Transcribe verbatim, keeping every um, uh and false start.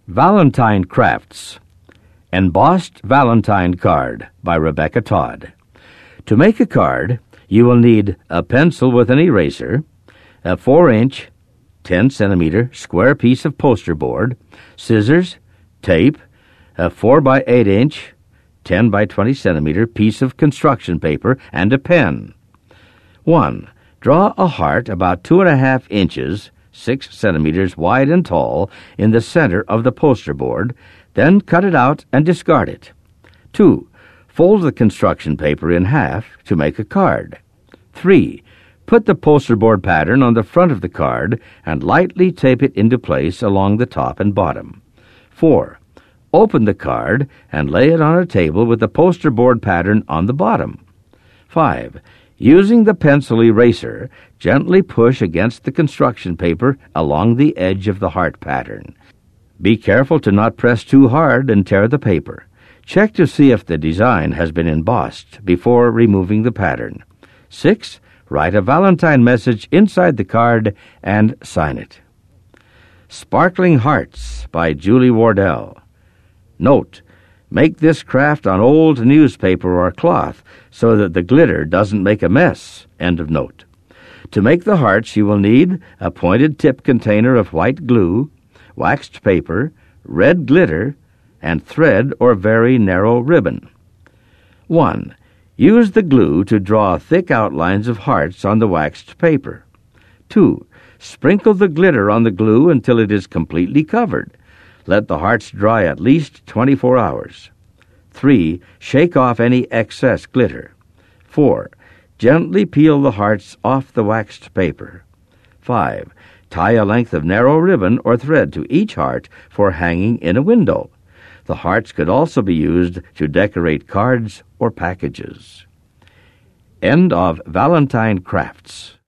Valentine Crafts. Embossed Valentine Card by Rebecca Todd. To make a card, you will need a pencil with an eraser, a four inch, ten centimeter square piece of poster board, scissors, tape, a four by eight inch, ten by twenty centimeter piece of construction paper, and a pen. one. Draw a heart about two and a half inches, six centimeters wide and tall, in the center of the poster board, then cut it out and discard it. two. Fold the construction paper in half to make a card. three. Put the poster board pattern on the front of the card and lightly tape it into place along the top and bottom. four. Open the card and lay it on a table with the poster board pattern on the bottom. five. Using the pencil eraser, gently push against the construction paper along the edge of the heart pattern. Be careful to not press too hard and tear the paper. Check to see if the design has been embossed before removing the pattern. six. Write a Valentine message inside the card and sign it. Sparkling Hearts by Julie Wardell. Note: make this craft on old newspaper or cloth so that the glitter doesn't make a mess. End of note. To make the hearts, you will need a pointed tip container of white glue, waxed paper, red glitter, and thread or very narrow ribbon. one. Use the glue to draw thick outlines of hearts on the waxed paper. two. Sprinkle the glitter on the glue until it is completely covered. Let the hearts dry at least twenty-four hours. three. Shake off any excess glitter. four. Gently peel the hearts off the waxed paper. five. Tie a length of narrow ribbon or thread to each heart for hanging in a window. The hearts could also be used to decorate cards or packages. End of Valentine Crafts.